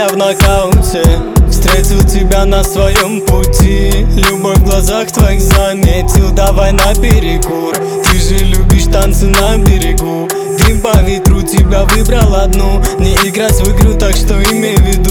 в нокауте. Встретил тебя на своем пути, любовь в глазах твоих заметил. Давай на перекур, ты же любишь танцы на берегу. Дым по ветру, тебя выбрал одну. Не играть в игру, так что имей в виду.